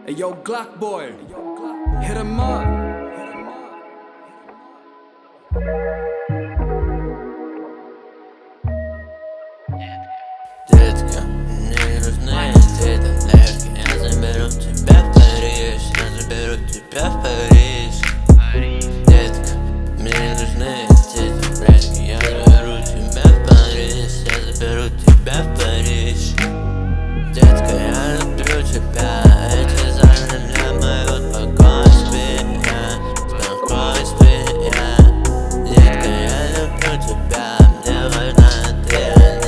Hey yo, Glock boy, hit him up. Детка, мне не нужны эти таблетки. Я заберу тебя в Париж, я заберу тебя в Париж. Детка, мне не нужны эти таблетки. Я заберу тебя в Париж, я заберу тебя в Париж. Детка, я люблю тебя. Эти зоны для моего спокойствия. Детка, я люблю тебя. Мне важна ты, а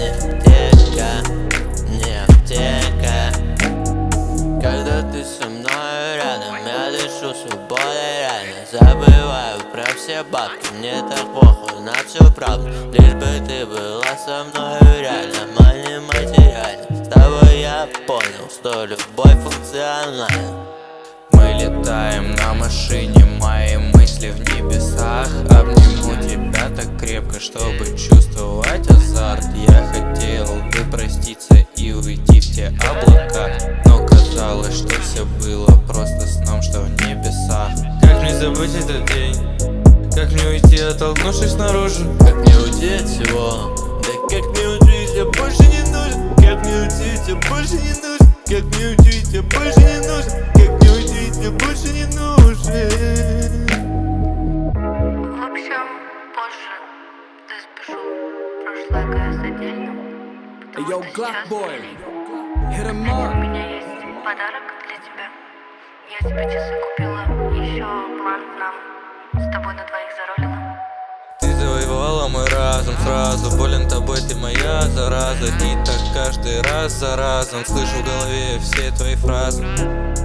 не аптека. Когда ты со мной рядом, я дышу свободой реально. Забываю про все бабки, мне так похуй на всю правду. Лишь бы ты была со мной реально, не материально. С тобой я понял, что любовь функциональна. Мы летаем на машине, мои мысли в небесах. Обниму тебя так крепко, чтобы чувствовать азарт. Я хотел бы проститься и уйти в те облака, но казалось, что все было просто сном, что в небесах. Как мне забыть этот день? Как мне уйти, оттолкнувшись снаружи? Как мне уйти от всего? Да как мне уйти, я больше не нужен. Как мне уйти, я больше не нужен. Как мне уйти, я больше не нужен. Как мне уйти, я больше не нужен. В общем, позже ты сбежу. Прошлое гораздо отдельно. Hey yo, Glock boy, hit him У up. меня есть подарок для тебя. Я тебе часы купила. Еще план нам с тобой на двоих заролила. Ты завоевала мой разум сразу. Болен тобой, ты моя зараза. И так каждый раз за разом слышу в голове все твои фразы.